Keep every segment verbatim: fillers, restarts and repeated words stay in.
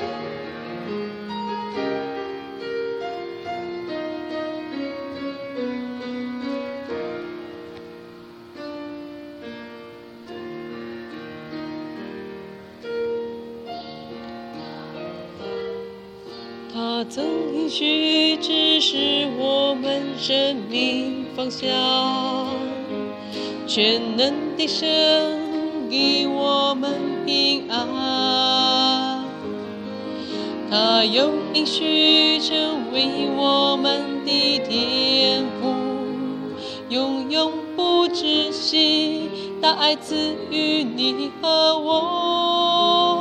他曾应许指示我们生命方向，全能的神给我们平安。他又应许成为我们的天父，用永不止息大爱赐予你和我。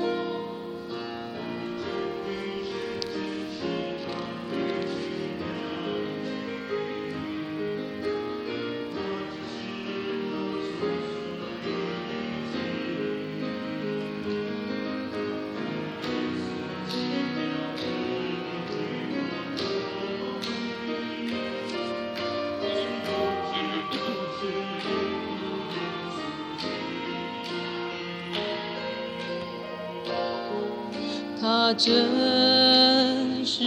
他真是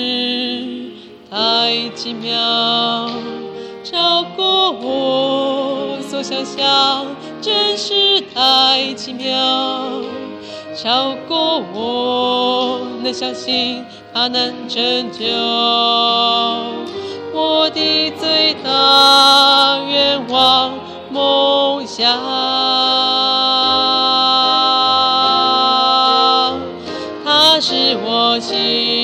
太奇妙，超过我所想象，真是太奇妙，超过我能相信，他能成就我的最大愿望梦想。是我心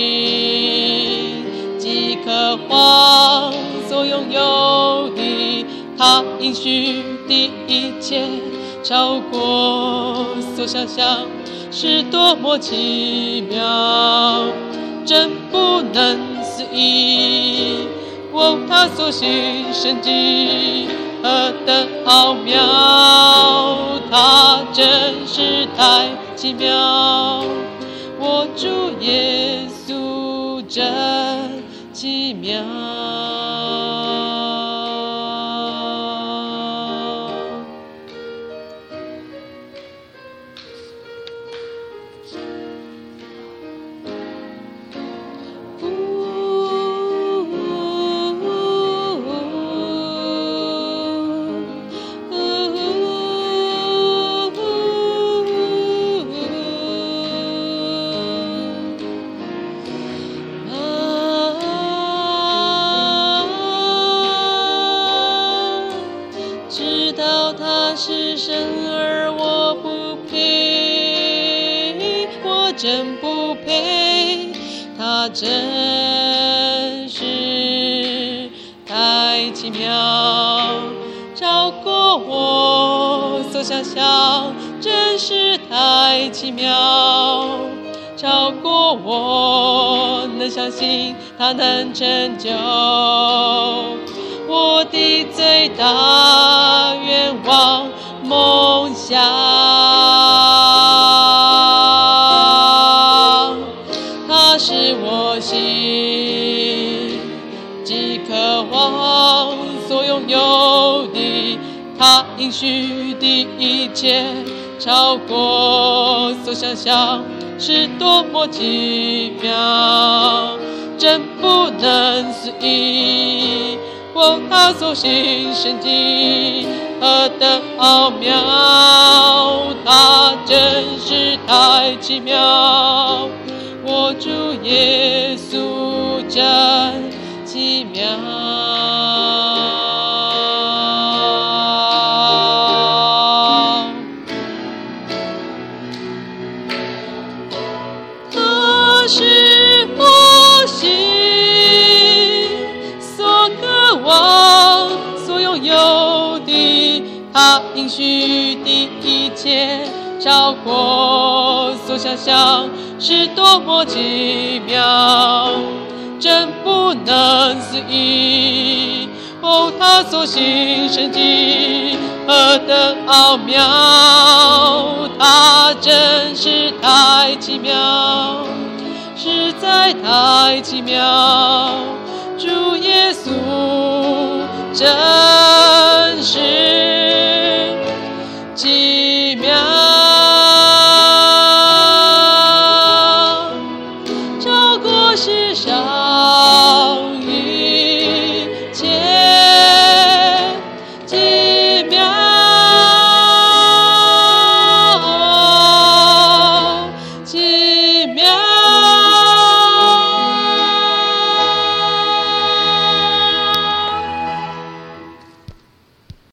极渴望所拥有的，他应许的一切超过所想象，是多么奇妙，真不能思议。哦，他所行神迹何等奥妙，他真是太奇妙。我主耶稣真奇妙，是神而我不配，我真不配，他真是太奇妙，超过我所想象，真是太奇妙，超过我能相信，他能成就我的最大愿望梦想。他是我心极渴望所拥有的，他应许的一切超过所想象，是多么奇妙，真不能思议。哦，他所行神迹何等奥妙，他真是太奇妙，我主耶稣真奇妙。他是我心所拥有的，他应许的一切超过所想象，是多么奇妙，真不能思议。哦，他所行神迹何等奥妙，他真是太奇妙，实在太奇妙，主耶稣真